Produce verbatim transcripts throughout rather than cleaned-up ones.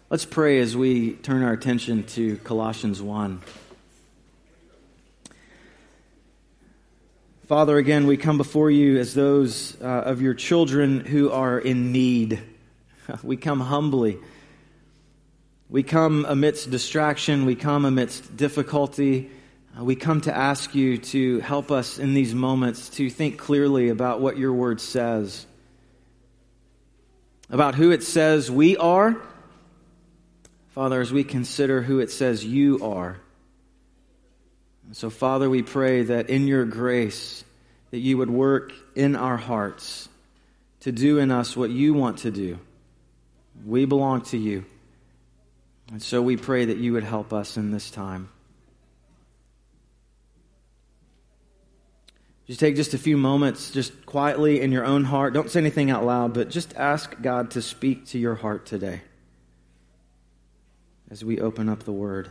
Let's pray as we turn our attention to Colossians one. Father, again, we come before you as those uh, of your children who are in need. We come humbly. We come amidst distraction. We come amidst difficulty. Uh, we come to ask you to help us in these moments to think clearly about what your word says, about who it says we are. Father, as we consider who it says you are. And so, Father, we pray that in your grace, that you would work in our hearts to do in us what you want to do. We belong to you. And so we pray that you would help us in this time. Just take just a few moments, just quietly in your own heart. Don't say anything out loud, but just ask God to speak to your heart today as we open up the Word.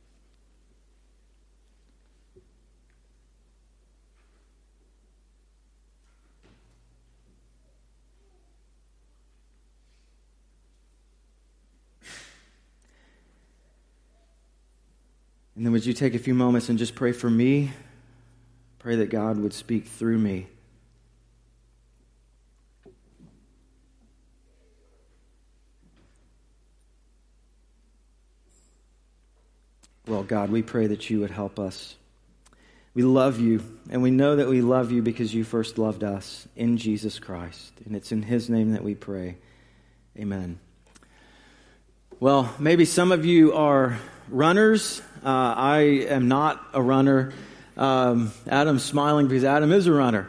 And then would you take a few moments and just pray for me? Pray that God would speak through me. Well, God, we pray that you would help us. We love you, and we know that we love you because you first loved us in Jesus Christ. And it's in his name that we pray. Amen. Well, maybe some of you are runners. Uh, I am not a runner. Um, Adam's smiling because Adam is a runner.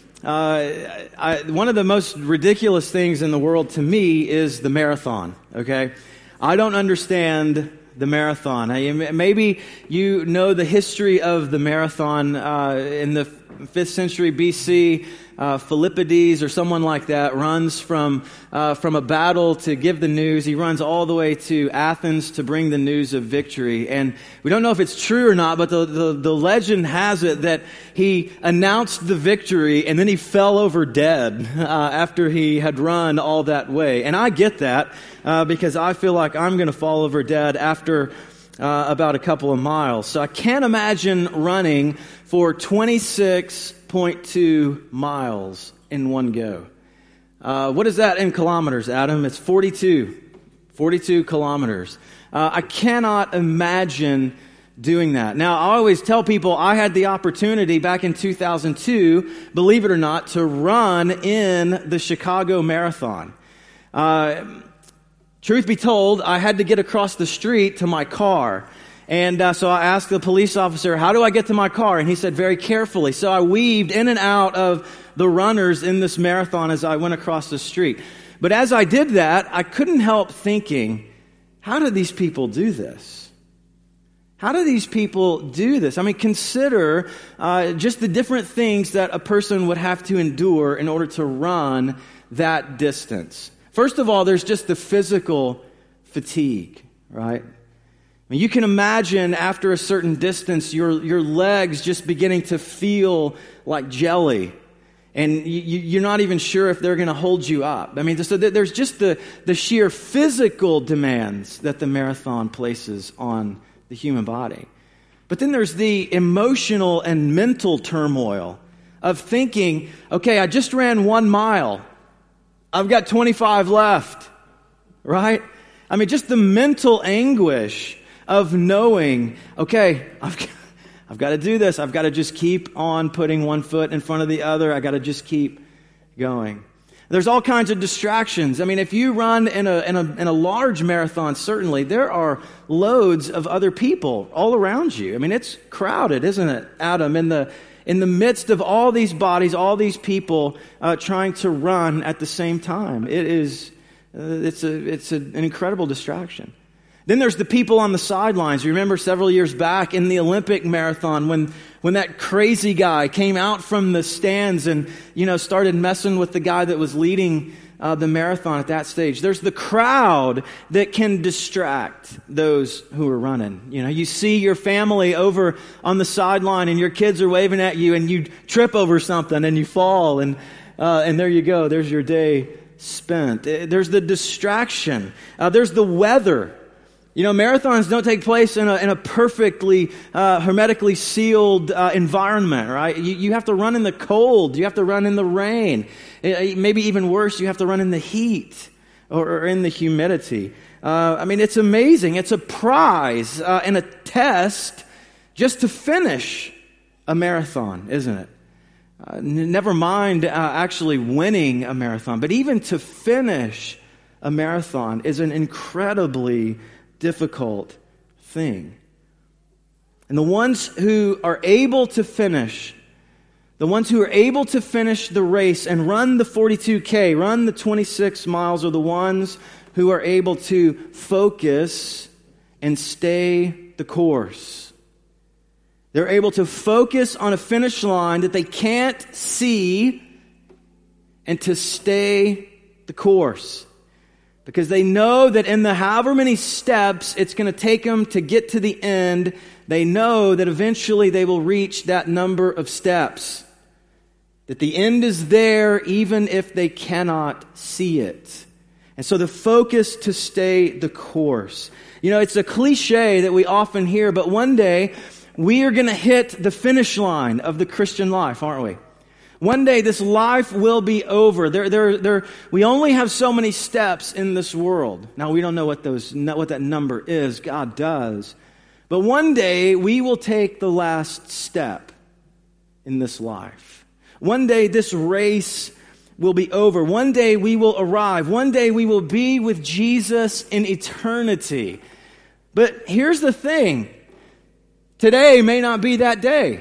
Uh, I, one of the most ridiculous things in the world to me is the marathon, okay? I don't understand the marathon. Maybe you know the history of the marathon. Uh, in the fifth century B C, uh, Philippides or someone like that runs from uh, from a battle to give the news. He runs all the way to Athens to bring the news of victory. And we don't know if it's true or not, but the, the, the legend has it that he announced the victory and then he fell over dead uh, after he had run all that way. And I get that. Uh, because I feel like I'm going to fall over dead after uh, about a couple of miles. So I can't imagine running for twenty-six point two miles in one go. Uh, what is that in kilometers, Adam? It's forty-two. forty-two kilometers. Uh, I cannot imagine doing that. Now, I always tell people I had the opportunity back in two thousand two, believe it or not, to run in the Chicago Marathon. Uh, Truth be told, I had to get across the street to my car. And uh, so I asked the police officer, how do I get to my car? And he said, very carefully. So I weaved in and out of the runners in this marathon as I went across the street. But as I did that, I couldn't help thinking, how do these people do this? How do these people do this? I mean, consider uh, just the different things that a person would have to endure in order to run that distance. First of all, there's just the physical fatigue, right? I mean, you can imagine after a certain distance, your your legs just beginning to feel like jelly, and you, you're not even sure if they're going to hold you up. I mean, so there's just the, the sheer physical demands that the marathon places on the human body. But then there's the emotional and mental turmoil of thinking, okay, I just ran one mile. I've got twenty-five left, right? I mean, just the mental anguish of knowing, okay, I've got, I've got to do this. I've got to just keep on putting one foot in front of the other. I've got to just keep going. There's all kinds of distractions. I mean, if you run in a, in a, in a large marathon, certainly, there are loads of other people all around you. I mean, it's crowded, isn't it, Adam, in the In the midst of all these bodies, all these people uh, trying to run at the same time. It is, uh, it's a, it's a, an incredible distraction. Then there's the people on the sidelines. You remember several years back in the Olympic marathon when, when that crazy guy came out from the stands and, you know, started messing with the guy that was leading uh, the marathon at that stage. There's the crowd that can distract those who are running. You know, you see your family over on the sideline and your kids are waving at you and you trip over something and you fall and uh, and there you go. There's your day spent. There's the distraction. Uh, there's the weather. You know, marathons don't take place in a, in a perfectly, uh, hermetically sealed uh, environment, right? You, you have to run in the cold. You have to run in the rain. It, maybe even worse, you have to run in the heat or, or in the humidity. Uh, I mean, it's amazing. It's a prize uh, and a test just to finish a marathon, isn't it? Uh, n- never mind uh, actually winning a marathon, but even to finish a marathon is an incredibly difficult thing. And the ones who are able to finish, the ones who are able to finish the race and run the forty-two K, run the twenty-six miles, are the ones who are able to focus and stay the course. They're able to focus on a finish line that they can't see and to stay the course. Because they know that in the however many steps it's going to take them to get to the end, they know that eventually they will reach that number of steps. That the end is there even if they cannot see it. And so the focus to stay the course. You know, it's a cliche that we often hear, but one day we are going to hit the finish line of the Christian life, aren't we? One day this life will be over. There, there, there. We only have so many steps in this world. Now we don't know what those, what that number is. God does. But one day we will take the last step in this life. One day this race will be over. One day we will arrive. One day we will be with Jesus in eternity. But here's the thing. Today may not be that day.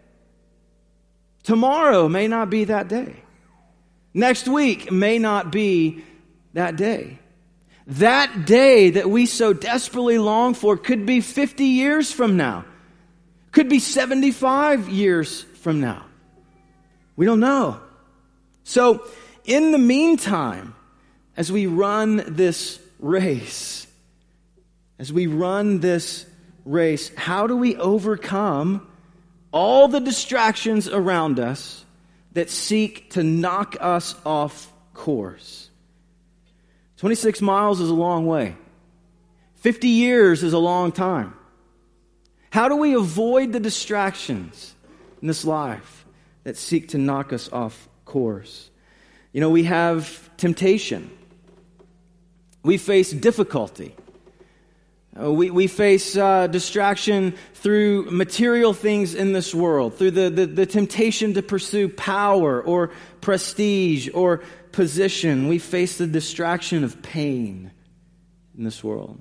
Tomorrow may not be that day. Next week may not be that day. That day that we so desperately long for could be fifty years from now. Could be seventy-five years from now. We don't know. So, in the meantime, as we run this race, as we run this race, how do we overcome all the distractions around us that seek to knock us off course? twenty-six miles is a long way. fifty years is a long time. How do we avoid the distractions in this life that seek to knock us off course? You know, we have temptation. We face difficulty. Uh, we, we face uh, distraction through material things in this world, through the, the, the temptation to pursue power or prestige or position. We face the distraction of pain in this world.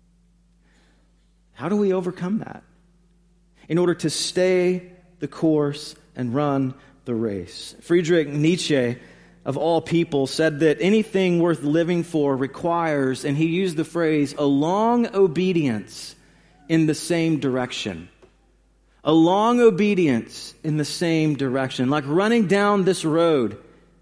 How do we overcome that in order to stay the course and run the race? Friedrich Nietzsche, of all people, said that anything worth living for requires, and he used the phrase, a long obedience in the same direction. A long obedience in the same direction. Like running down this road.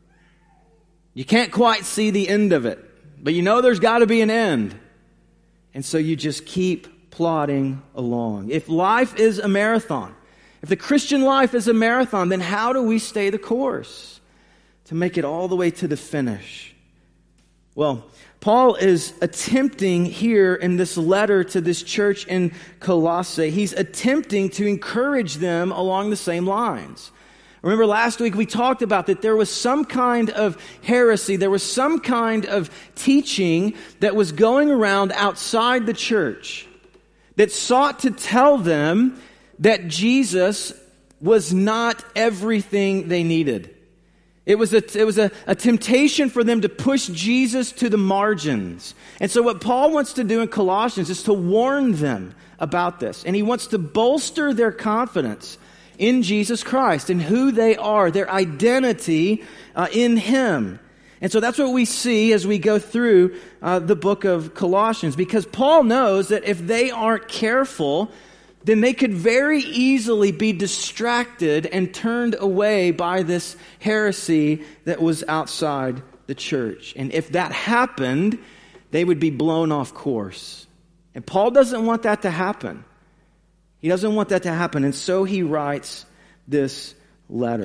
You can't quite see the end of it, but you know there's got to be an end. And so you just keep plodding along. If life is a marathon, if the Christian life is a marathon, then how do we stay the course to make it all the way to the finish? Well, Paul is attempting here in this letter to this church in Colossae, he's attempting to encourage them along the same lines. Remember last week we talked about that there was some kind of heresy, there was some kind of teaching that was going around outside the church that sought to tell them that Jesus was not everything they needed. It was, a, it was a, a temptation for them to push Jesus to the margins. And so what Paul wants to do in Colossians is to warn them about this. And he wants to bolster their confidence in Jesus Christ and who they are, their identity uh, in Him. And so that's what we see as we go through uh, the book of Colossians. Because Paul knows that if they aren't careful, then they could very easily be distracted and turned away by this heresy that was outside the church. And if that happened, they would be blown off course. And Paul doesn't want that to happen. He doesn't want that to happen. And so he writes this letter.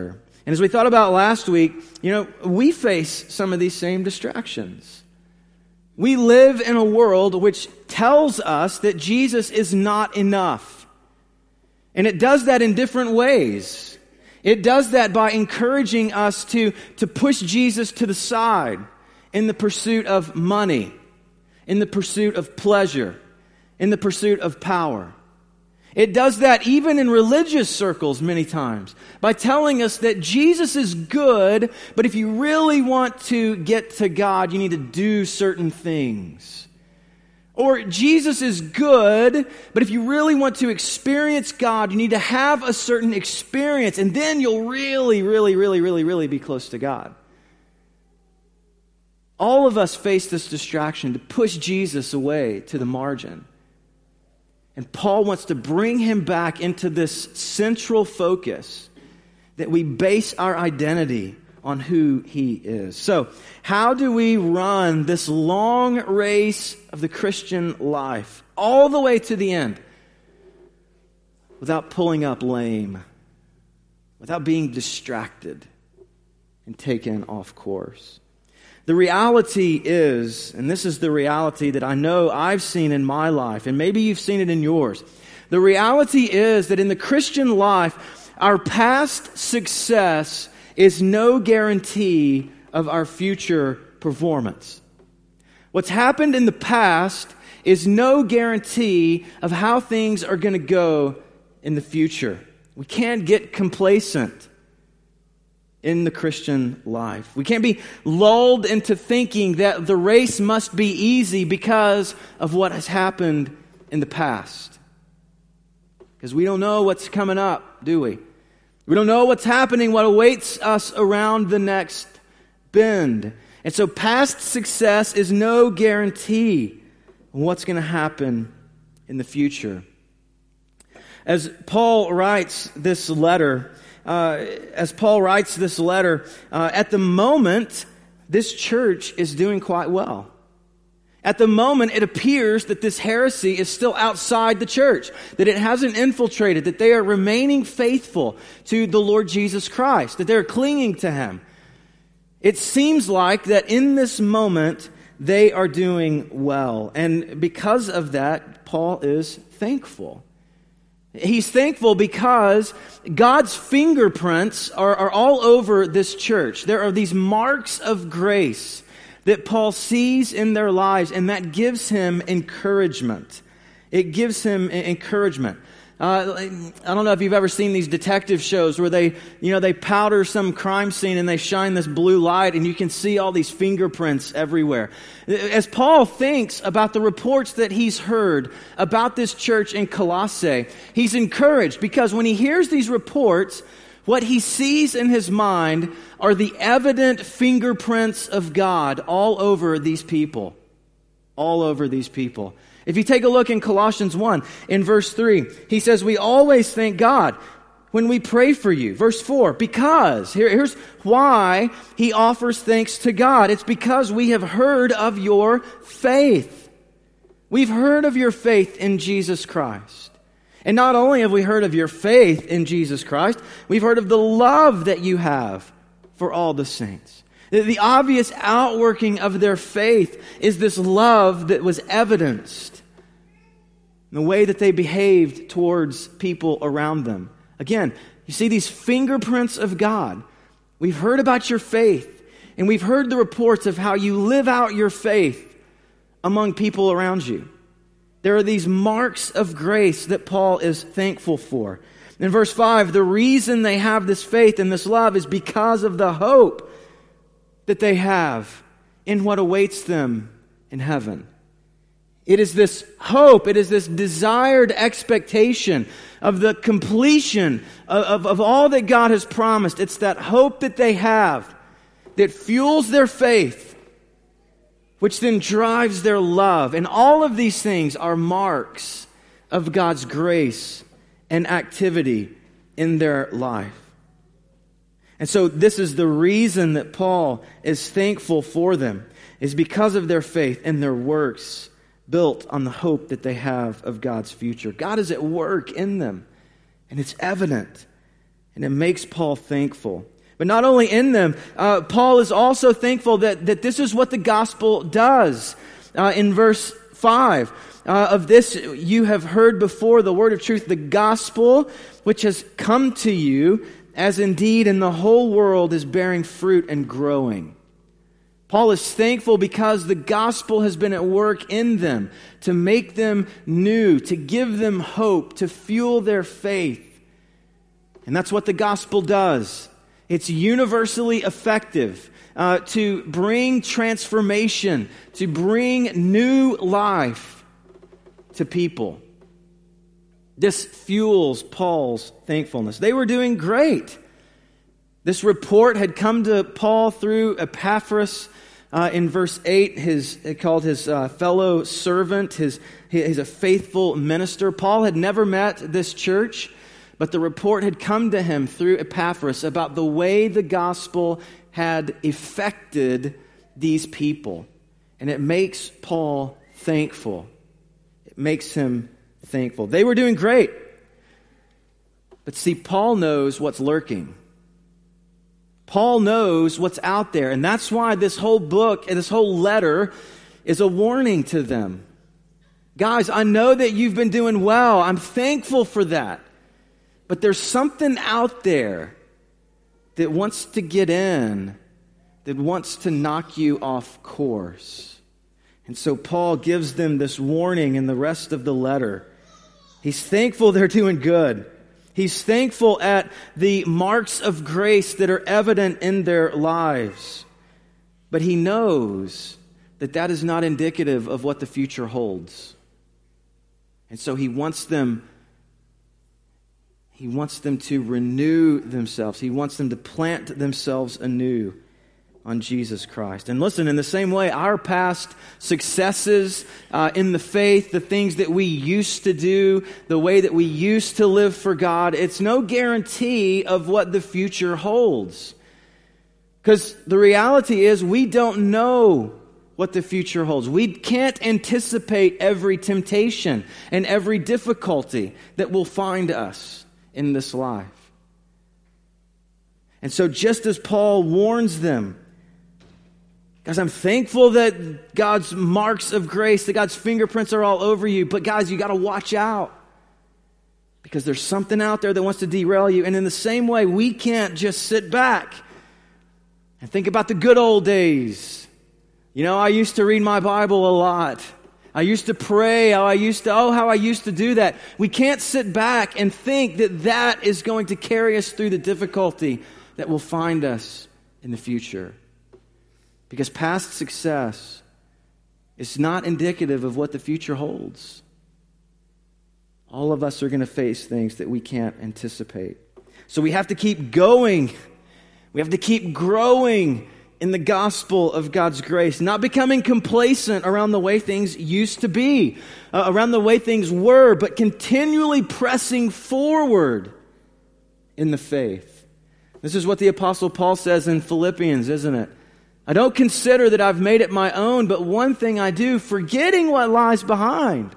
And as we thought about last week, you know, we face some of these same distractions. We live in a world which tells us that Jesus is not enough. And it does that in different ways. It does that by encouraging us to, to push Jesus to the side in the pursuit of money, in the pursuit of pleasure, in the pursuit of power. It does that even in religious circles many times by telling us that Jesus is good, but if you really want to get to God, you need to do certain things. Or Jesus is good, but if you really want to experience God, you need to have a certain experience, and then you'll really, really, really, really, really be close to God. All of us face this distraction to push Jesus away to the margin. And Paul wants to bring him back into this central focus that we base our identity on who he is. So, how do we run this long race of the Christian life all the way to the end without pulling up lame, without being distracted and taken off course? The reality is, and this is the reality that I know I've seen in my life, and maybe you've seen it in yours. The reality is that in the Christian life, our past success is no guarantee of our future performance. What's happened in the past is no guarantee of how things are going to go in the future. We can't get complacent in the Christian life. We can't be lulled into thinking that the race must be easy because of what has happened in the past. Because we don't know what's coming up, do we? We don't know what's happening, what awaits us around the next bend. And so past success is no guarantee of what's going to happen in the future. As Paul writes this letter, Uh, as Paul writes this letter, uh, at the moment, this church is doing quite well. At the moment, it appears that this heresy is still outside the church, that it hasn't infiltrated, that they are remaining faithful to the Lord Jesus Christ, that they're clinging to Him. It seems like that in this moment, they are doing well. And because of that, Paul is thankful. He's thankful because God's fingerprints are, are all over this church. There are these marks of grace that Paul sees in their lives, and that gives him encouragement. It gives him encouragement. Uh, I don't know if you've ever seen these detective shows where they, you know, they powder some crime scene and they shine this blue light and you can see all these fingerprints everywhere. As Paul thinks about the reports that he's heard about this church in Colossae, he's encouraged because when he hears these reports, what he sees in his mind are the evident fingerprints of God all over these people. All over these people. If you take a look in Colossians one, in verse three, he says, we always thank God when we pray for you. Verse four, because, here, here's why he offers thanks to God. It's because we have heard of your faith. We've heard of your faith in Jesus Christ. And not only have we heard of your faith in Jesus Christ, we've heard of the love that you have for all the saints. The obvious outworking of their faith is this love that was evidenced in the way that they behaved towards people around them. Again, you see these fingerprints of God. We've heard about your faith, and we've heard the reports of how you live out your faith among people around you. There are these marks of grace that Paul is thankful for. In verse five, the reason they have this faith and this love is because of the hope that they have in what awaits them in heaven. It is this hope, it is this desired expectation of the completion of, of, of all that God has promised. It's that hope that they have that fuels their faith, which then drives their love. And all of these things are marks of God's grace and activity in their life. And so this is the reason that Paul is thankful for them, is because of their faith and their works built on the hope that they have of God's future. God is at work in them, and it's evident, and it makes Paul thankful. But not only in them, uh, Paul is also thankful that, that this is what the gospel does. Uh, in verse five, uh, of this you have heard before, the word of truth, the gospel, which has come to you, as indeed in the whole world is bearing fruit and growing. Paul is thankful because the gospel has been at work in them to make them new, to give them hope, to fuel their faith. And that's what the gospel does. It's universally effective uh, to bring transformation, to bring new life to people. This fuels Paul's thankfulness. They were doing great. This report had come to Paul through Epaphras uh, in verse eight, his called his uh, fellow servant. His he's a faithful minister. Paul had never met this church, but the report had come to him through Epaphras about the way the gospel had affected these people. And it makes Paul thankful. It makes him thankful. They were doing great. But see, Paul knows what's lurking. Paul knows what's out there. And that's why this whole book and this whole letter is a warning to them. Guys, I know that you've been doing well. I'm thankful for that. But there's something out there that wants to get in, that wants to knock you off course. And so Paul gives them this warning in the rest of the letter. He's thankful they're doing good. He's thankful at the marks of grace that are evident in their lives. But he knows that that is not indicative of what the future holds. And so he wants them He wants them to renew themselves. He wants them to plant themselves anew on Jesus Christ. And listen, in the same way, our past successes uh, in the faith, the things that we used to do, the way that we used to live for God, it's no guarantee of what the future holds. Because the reality is we don't know what the future holds. We can't anticipate every temptation and every difficulty that will find us in this life. And so just as Paul warns them, guys, I'm thankful that God's marks of grace, that God's fingerprints are all over you, but guys, you got to watch out because there's something out there that wants to derail you. And in the same way, we can't just sit back and think about the good old days. You know, I used to read my Bible a lot. I used to pray, how I used to, oh, how I used to do that. We can't sit back and think that that is going to carry us through the difficulty that will find us in the future. Because past success is not indicative of what the future holds. All of us are going to face things that we can't anticipate. So we have to keep going. We have to keep growing in the gospel of God's grace, not becoming complacent around the way things used to be, uh, around the way things were, but continually pressing forward in the faith. This is what the Apostle Paul says in Philippians, isn't it? I don't consider that I've made it my own, but one thing I do, forgetting what lies behind.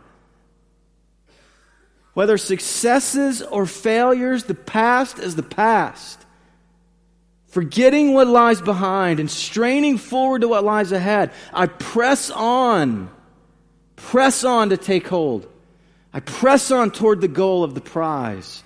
Whether successes or failures, the past is the past. Forgetting what lies behind and straining forward to what lies ahead, I press on, press on to take hold. I press on toward the goal of the prize.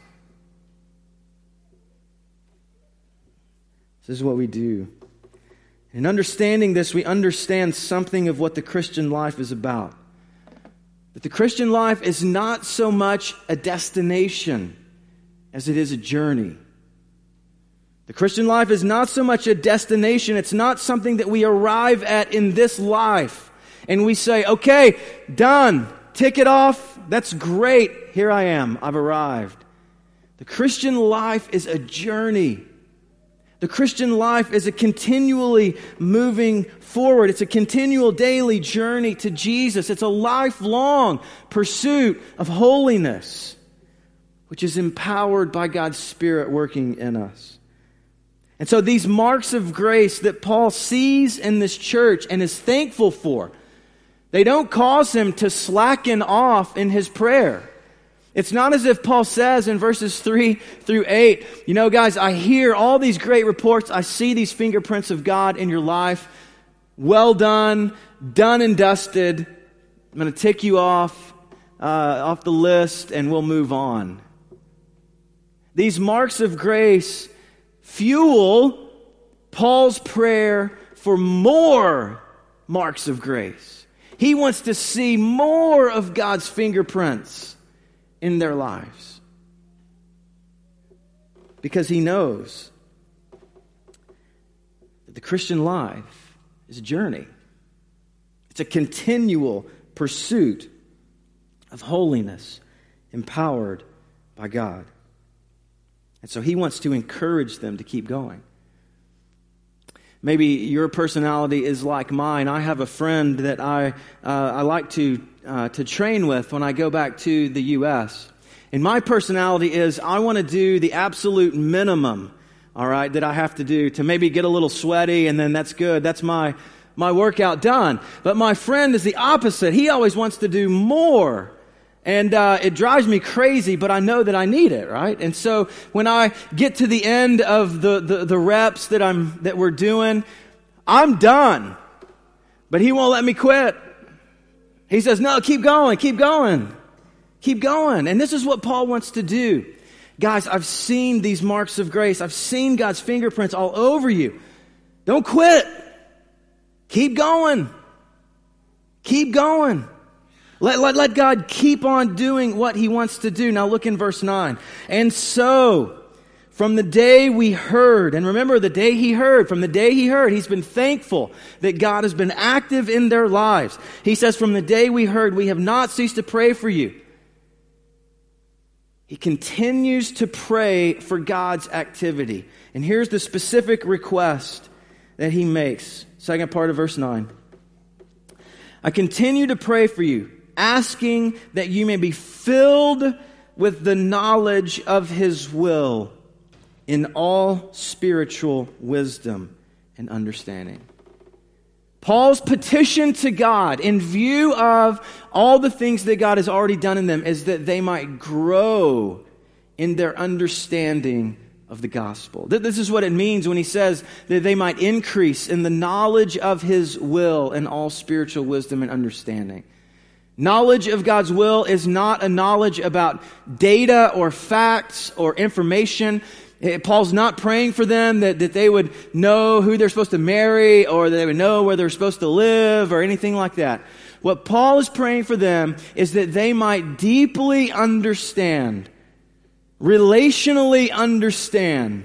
This is what we do. In understanding this, we understand something of what the Christian life is about. That the Christian life is not so much a destination as it is a journey. The Christian life is not so much a destination. It's not something that we arrive at in this life. And we say, okay, done. Tick it off. That's great. Here I am. I've arrived. The Christian life is a journey. The Christian life is a continually moving forward. It's a continual daily journey to Jesus. It's a lifelong pursuit of holiness, which is empowered by God's Spirit working in us. And so these marks of grace that Paul sees in this church and is thankful for, they don't cause him to slacken off in his prayer. It's not as if Paul says in verses three through eight, you know, guys, I hear all these great reports. I see these fingerprints of God in your life. Well done, done and dusted. I'm going to tick you off, uh, off the list, and we'll move on. These marks of grace fuel Paul's prayer for more marks of grace. He wants to see more of God's fingerprints in their lives. Because he knows that the Christian life is a journey. It's a continual pursuit of holiness empowered by God. And so he wants to encourage them to keep going. Maybe your personality is like mine. I have a friend that I uh, I like to uh, to train with when I go back to the U S And my personality is I want to do the absolute minimum, all right, that I have to do to maybe get a little sweaty, and then that's good. That's my my workout done. But my friend is the opposite. He always wants to do more. And uh, it drives me crazy, but I know that I need it, right? And so when I get to the end of the, the, the reps that I'm that we're doing, I'm done. But he won't let me quit. He says, no, keep going, keep going, keep going. And this is what Paul wants to do. Guys, I've seen these marks of grace. I've seen God's fingerprints all over you. Don't quit. Keep going. Keep going. Let, let, let God keep on doing what he wants to do. Now look in verse nine. And so, from the day we heard, and remember the day he heard, from the day he heard, he's been thankful that God has been active in their lives. He says, from the day we heard, we have not ceased to pray for you. He continues to pray for God's activity. And here's the specific request that he makes. Second part of verse nine. I continue to pray for you, asking that you may be filled with the knowledge of his will in all spiritual wisdom and understanding. Paul's petition to God in view of all the things that God has already done in them is that they might grow in their understanding of the gospel. This is what it means when he says that they might increase in the knowledge of his will and all spiritual wisdom and understanding. Knowledge of God's will is not a knowledge about data or facts or information. Paul's not praying for them that, that they would know who they're supposed to marry or that they would know where they're supposed to live or anything like that. What Paul is praying for them is that they might deeply understand, relationally understand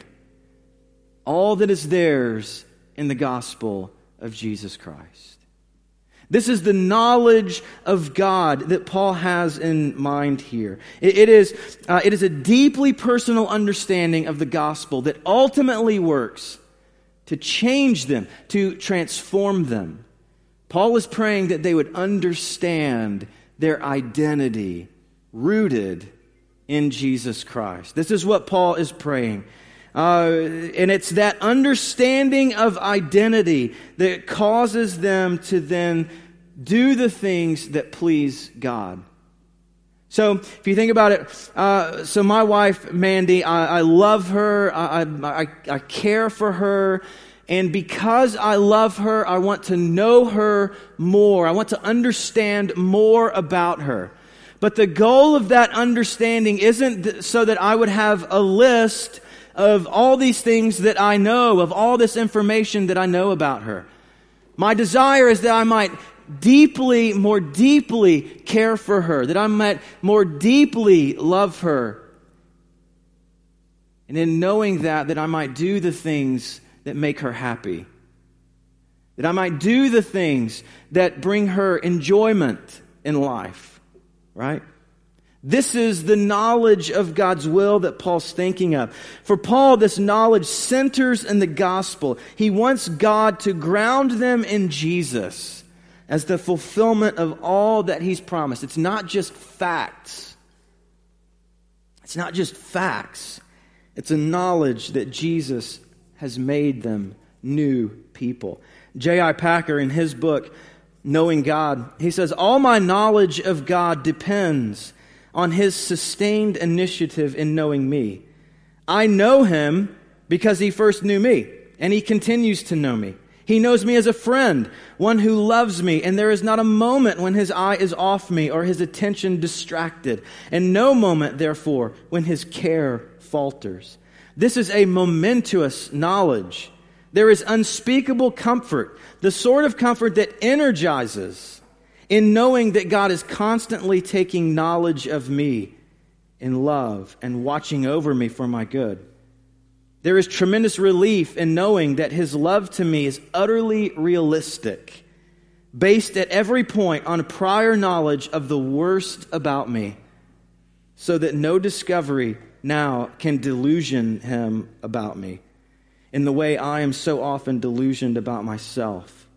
all that is theirs in the gospel of Jesus Christ. This is the knowledge of God that Paul has in mind here. It, it is, uh, it is a deeply personal understanding of the gospel that ultimately works to change them, to transform them. Paul is praying that they would understand their identity rooted in Jesus Christ. This is what Paul is praying. Uh, and it's that understanding of identity that causes them to then do the things that please God. So, if you think about it, uh, so my wife, Mandy, I, I love her, I, I, I care for her, and because I love her, I want to know her more. I want to understand more about her. But the goal of that understanding isn't so that I would have a list of all these things that I know, of all this information that I know about her. My desire is that I might deeply, more deeply care for her, that I might more deeply love her. And in knowing that, that I might do the things that make her happy. That I might do the things that bring her enjoyment in life. Right? This is the knowledge of God's will that Paul's thinking of. For Paul, this knowledge centers in the gospel. He wants God to ground them in Jesus as the fulfillment of all that he's promised. It's not just facts. It's not just facts. It's a knowledge that Jesus has made them new people. J I Packer, in his book, Knowing God, he says, all my knowledge of God depends on his sustained initiative in knowing me. I know him because he first knew me, and he continues to know me. He knows me as a friend, one who loves me, and there is not a moment when his eye is off me or his attention distracted, and no moment, therefore, when his care falters. This is a momentous knowledge. There is unspeakable comfort, the sort of comfort that energizes in knowing that God is constantly taking knowledge of me in love and watching over me for my good. There is tremendous relief in knowing that his love to me is utterly realistic, based at every point on prior knowledge of the worst about me, so that no discovery now can delusion him about me in the way I am so often delusioned about myself.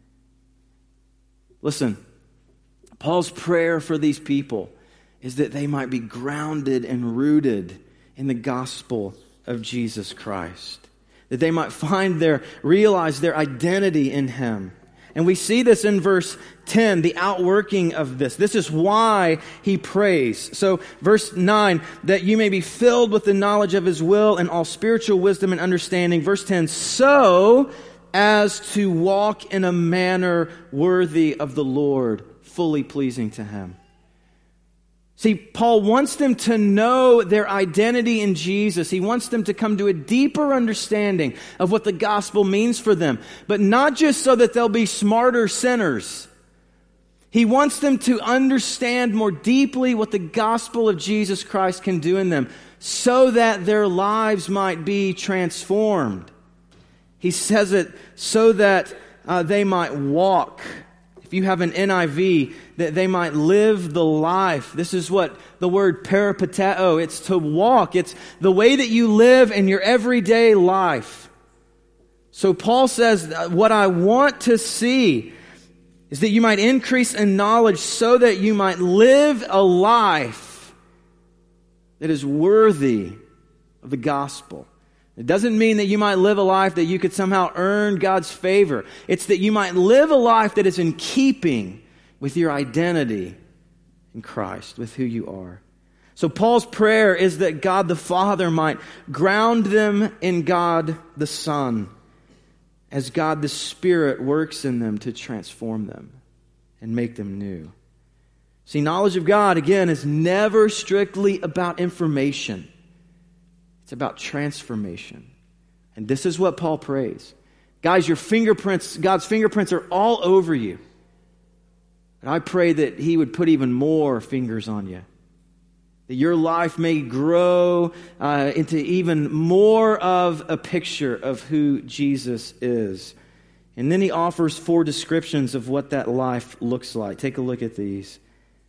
Listen, Paul's prayer for these people is that they might be grounded and rooted in the gospel of Jesus Christ, that they might find their, realize their identity in him. And we see this in verse ten, the outworking of this. This is why he prays. So verse nine, that you may be filled with the knowledge of his will and all spiritual wisdom and understanding. Verse ten, so as to walk in a manner worthy of the Lord, fully pleasing to him. See, Paul wants them to know their identity in Jesus. He wants them to come to a deeper understanding of what the gospel means for them. But not just so that they'll be smarter sinners. He wants them to understand more deeply what the gospel of Jesus Christ can do in them, so that their lives might be transformed. He says it so that uh, they might walk. If you have an N I V, that they might live the life. This is what the word peripateo, it's to walk. It's the way that you live in your everyday life. So Paul says, what I want to see is that you might increase in knowledge so that you might live a life that is worthy of the gospel. It doesn't mean that you might live a life that you could somehow earn God's favor. It's that you might live a life that is in keeping with your identity in Christ, with who you are. So Paul's prayer is that God the Father might ground them in God the Son, as God the Spirit works in them to transform them and make them new. See, knowledge of God, again, is never strictly about information. It's about transformation. And this is what Paul prays. Guys, your fingerprints, God's fingerprints are all over you. And I pray that he would put even more fingers on you. That your life may grow uh, into even more of a picture of who Jesus is. And then he offers four descriptions of what that life looks like. Take a look at these.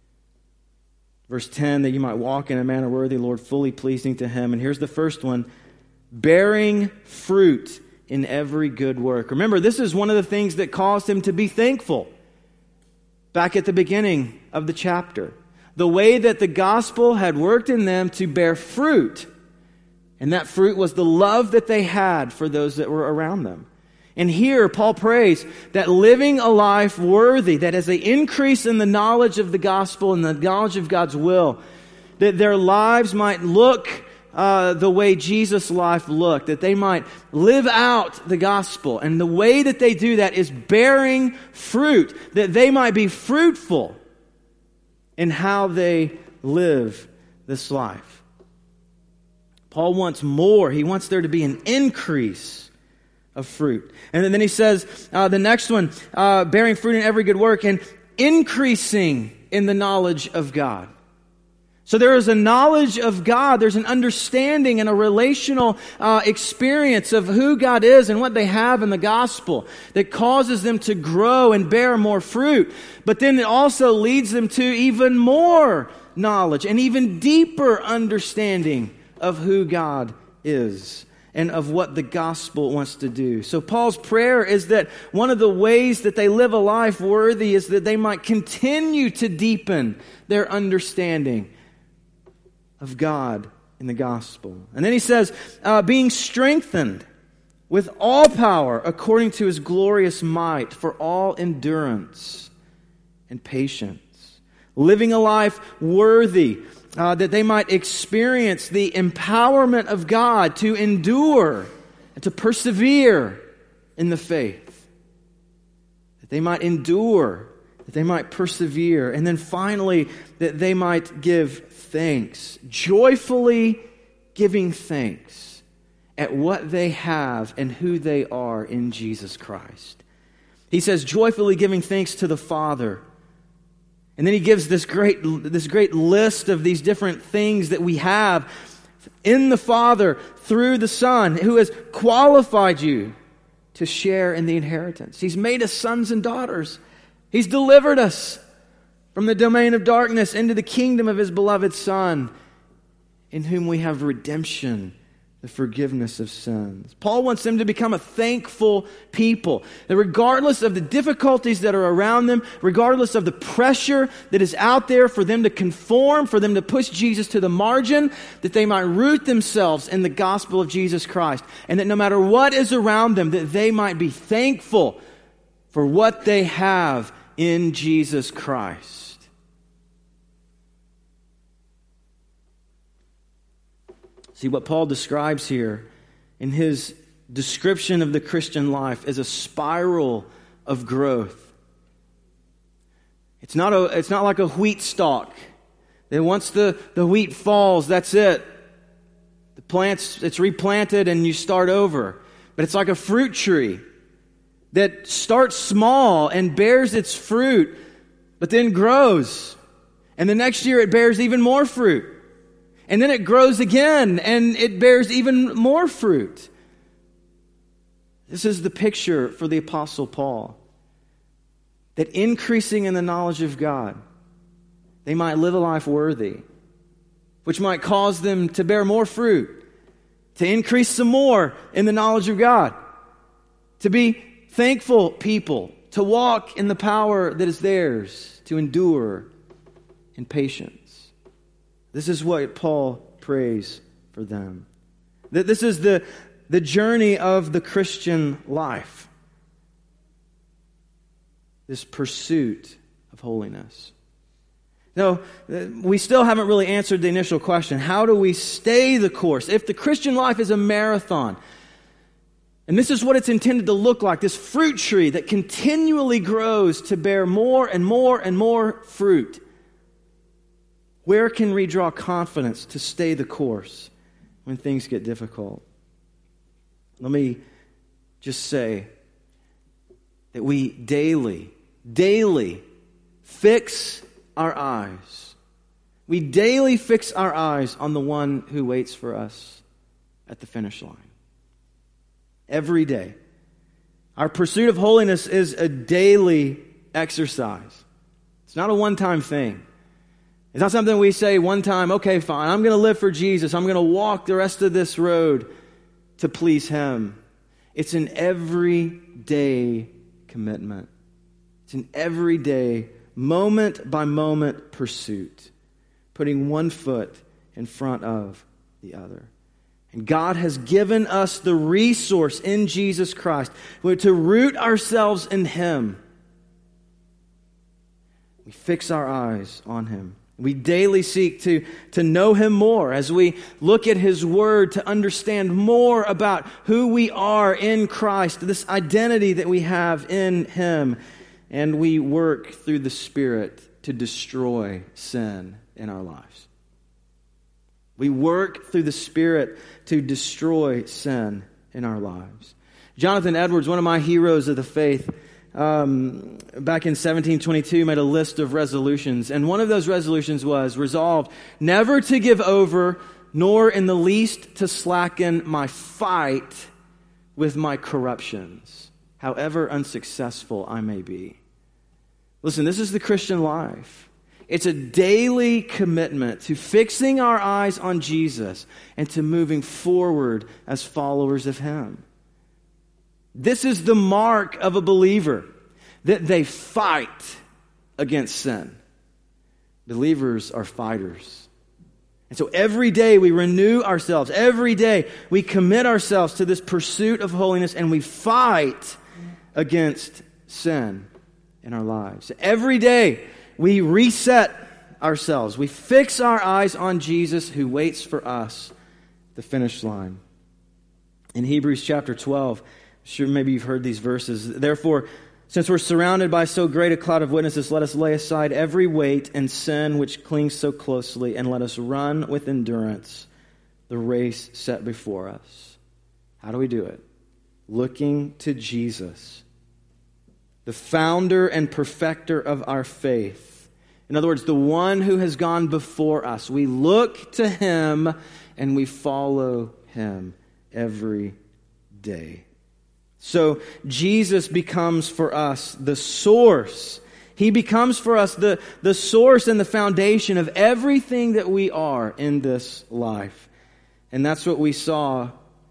Verse ten, that you might walk in a manner worthy, Lord, fully pleasing to him. And here's the first one, bearing fruit in every good work. Remember, this is one of the things that caused him to be thankful back at the beginning of the chapter. The way that the gospel had worked in them to bear fruit. And that fruit was the love that they had for those that were around them. And here, Paul prays that living a life worthy, that as they increase in the knowledge of the gospel and the knowledge of God's will, that their lives might look uh, the way Jesus' life looked, that they might live out the gospel. And the way that they do that is bearing fruit, that they might be fruitful in how they live this life. Paul wants more. He wants there to be an increase of fruit. And then he says, uh, the next one, uh, bearing fruit in every good work and increasing in the knowledge of God. So there is a knowledge of God. There's an understanding and a relational uh, experience of who God is and what they have in the gospel that causes them to grow and bear more fruit. But then it also leads them to even more knowledge and even deeper understanding of who God is and of what the gospel wants to do. So Paul's prayer is that one of the ways that they live a life worthy is that they might continue to deepen their understanding of God in the gospel. And then he says, uh, being strengthened with all power according to his glorious might for all endurance and patience. Living a life worthy uh, that they might experience the empowerment of God to endure and to persevere in the faith. That they might endure, that they might persevere, and then finally, that they might give thanks, joyfully giving thanks at what they have and who they are in Jesus Christ. He says, joyfully giving thanks to the Father. And then he gives this great, this great list of these different things that we have in the Father through the Son, who has qualified you to share in the inheritance. He's made us sons and daughters. He's delivered us from the domain of darkness into the kingdom of His beloved Son, in whom we have redemption, the forgiveness of sins. Paul wants them to become a thankful people. That regardless of the difficulties that are around them, regardless of the pressure that is out there for them to conform, for them to push Jesus to the margin, that they might root themselves in the gospel of Jesus Christ. And that no matter what is around them, that they might be thankful for what they have in Jesus Christ. See, what Paul describes here in his description of the Christian life is a spiral of growth. It's not a, it's not like a wheat stalk that once the, the wheat falls, that's it. The plant's, it's replanted and you start over. But it's like a fruit tree that starts small and bears its fruit, but then grows. And the next year it bears even more fruit. And then it grows again, and it bears even more fruit. This is the picture for the Apostle Paul. That increasing in the knowledge of God, they might live a life worthy, which might cause them to bear more fruit, to increase some more in the knowledge of God, to be thankful people, to walk in the power that is theirs, to endure in patience. This is what Paul prays for them. That this is the, the journey of the Christian life. This pursuit of holiness. Now, we still haven't really answered the initial question. How do we stay the course? If the Christian life is a marathon, and this is what it's intended to look like, this fruit tree that continually grows to bear more and more and more fruit, where can we draw confidence to stay the course when things get difficult? Let me just say that we daily, daily fix our eyes. We daily fix our eyes on the one who waits for us at the finish line. Every day. Our pursuit of holiness is a daily exercise. It's not a one-time thing. It's not something we say one time, okay, fine, I'm going to live for Jesus. I'm going to walk the rest of this road to please Him. It's an everyday commitment. It's an everyday, moment by moment pursuit, putting one foot in front of the other. And God has given us the resource in Jesus Christ to root ourselves in Him. We fix our eyes on Him. We daily seek to, to know Him more as we look at His Word to understand more about who we are in Christ, this identity that we have in Him. And we work through the Spirit to destroy sin in our lives. We work through the Spirit to destroy sin in our lives. Jonathan Edwards, one of my heroes of the faith, Um, back in seventeen twenty-two, made a list of resolutions. And one of those resolutions was resolved never to give over, nor in the least to slacken my fight with my corruptions, however unsuccessful I may be. Listen, this is the Christian life. It's a daily commitment to fixing our eyes on Jesus and to moving forward as followers of Him. This is the mark of a believer, that they fight against sin. Believers are fighters. And so every day we renew ourselves. Every day we commit ourselves to this pursuit of holiness and we fight against sin in our lives. Every day we reset ourselves. We fix our eyes on Jesus who waits for us at the finish line. In Hebrews chapter twelve, sure maybe you've heard these verses. Therefore, since we're surrounded by so great a cloud of witnesses, let us lay aside every weight and sin which clings so closely, and let us run with endurance the race set before us. How do we do it? Looking to Jesus, the founder and perfecter of our faith. In other words, the one who has gone before us. We look to him and we follow him every day. So Jesus becomes for us the source. He becomes for us the, the source and the foundation of everything that we are in this life. And that's what we saw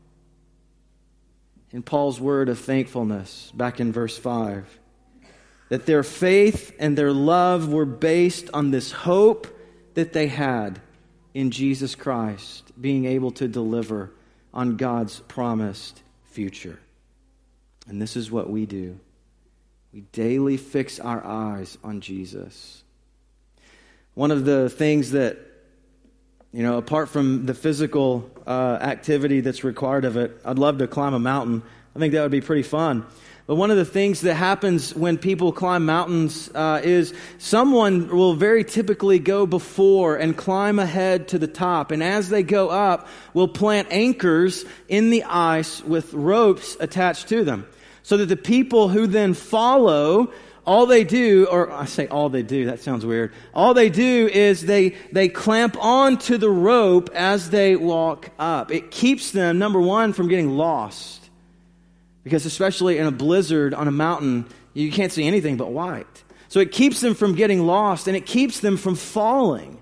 in Paul's word of thankfulness back in verse five. That their faith and their love were based on this hope that they had in Jesus Christ being able to deliver on God's promised future. And this is what we do. We daily fix our eyes on Jesus. One of the things that, you know, apart from the physical uh, activity that's required of it, I'd love to climb a mountain. I think that would be pretty fun. But one of the things that happens when people climb mountains uh, is someone will very typically go before and climb ahead to the top. And as they go up, will plant anchors in the ice with ropes attached to them. So that the people who then follow, all they do, or I say all they do, that sounds weird. All they do is they, they clamp onto the rope as they walk up. It keeps them, number one, from getting lost. Because especially in a blizzard on a mountain, you can't see anything but white. So it keeps them from getting lost, and it keeps them from falling.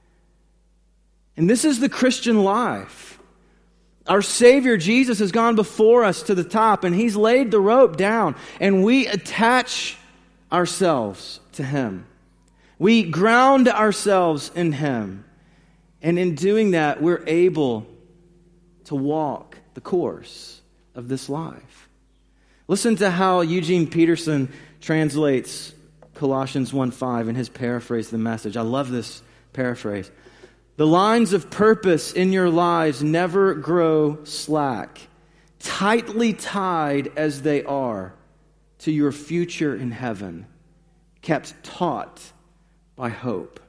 And this is the Christian life. Our Savior Jesus has gone before us to the top, and He's laid the rope down, and we attach ourselves to Him. We ground ourselves in Him. And in doing that, we're able to walk the course of this life. Listen to how Eugene Peterson translates Colossians one five in his paraphrase of the Message. I love this paraphrase. The lines of purpose in your lives never grow slack, tightly tied as they are to your future in heaven, kept taut by hope.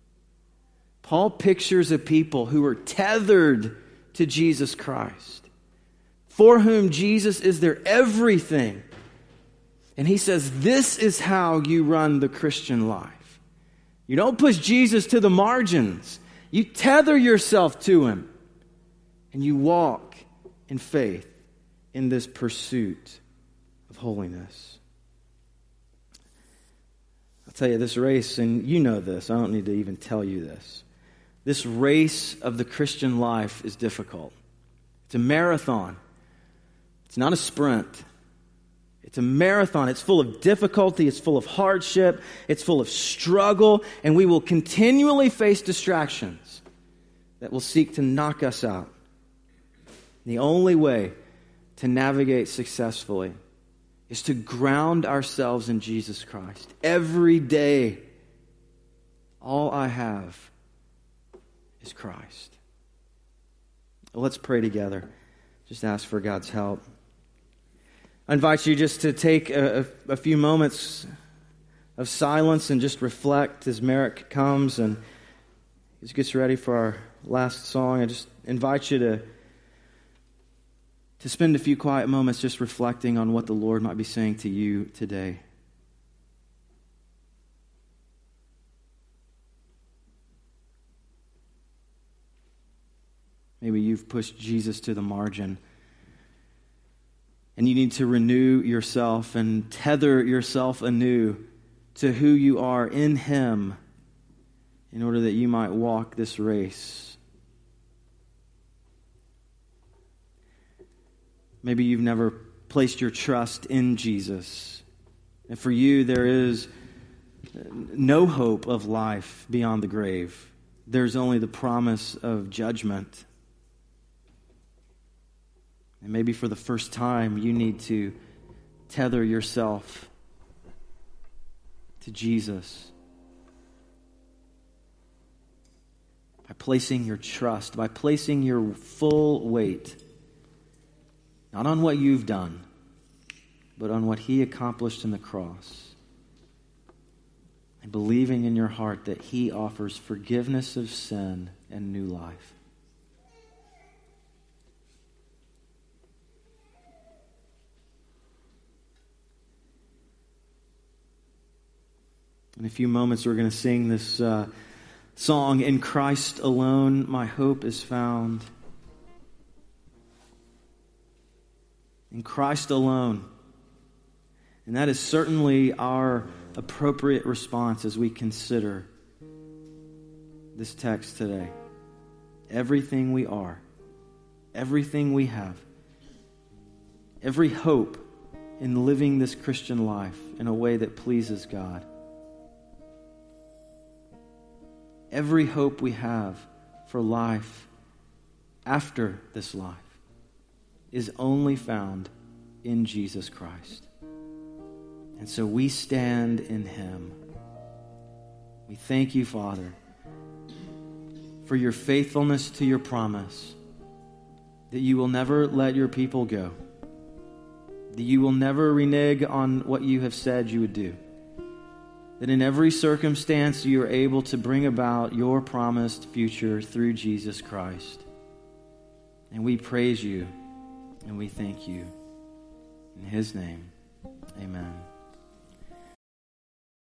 Paul pictures a people who are tethered to Jesus Christ, for whom Jesus is their everything. And he says, this is how you run the Christian life. You don't push Jesus to the margins. You tether yourself to Him, and you walk in faith in this pursuit of holiness. I'll tell you, this race, and you know this, I don't need to even tell you this. This race of the Christian life is difficult. It's a marathon. It's not a sprint. It's a marathon. It's full of difficulty. It's full of hardship. It's full of struggle. And we will continually face distractions that will seek to knock us out. The only way to navigate successfully is to ground ourselves in Jesus Christ. Every day, all I have is Christ. Let's pray together. Just ask for God's help. I invite you just to take a, a, a few moments of silence and just reflect as Merrick comes and he gets ready for our last song. I just invite you to, to spend a few quiet moments just reflecting on what the Lord might be saying to you today. Maybe you've pushed Jesus to the margin. And you need to renew yourself and tether yourself anew to who you are in Him in order that you might walk this race. Maybe you've never placed your trust in Jesus. And for you, there is no hope of life beyond the grave. There's only the promise of judgment. And maybe for the first time, you need to tether yourself to Jesus. placing your trust, by placing your full weight, not on what you've done, but on what he accomplished in the cross. And believing in your heart that he offers forgiveness of sin and new life. In a few moments, we're going to sing this uh, song, "In Christ Alone My Hope is Found." In Christ alone. And that is certainly our appropriate response as we consider this text today. Everything we are, everything we have, every hope in living this Christian life in a way that pleases God. Every hope we have for life after this life is only found in Jesus Christ. And so we stand in him. We thank you, Father, for your faithfulness to your promise that you will never let your people go, that you will never renege on what you have said you would do, that in every circumstance you are able to bring about your promised future through Jesus Christ. And we praise you and we thank you. In his name, amen.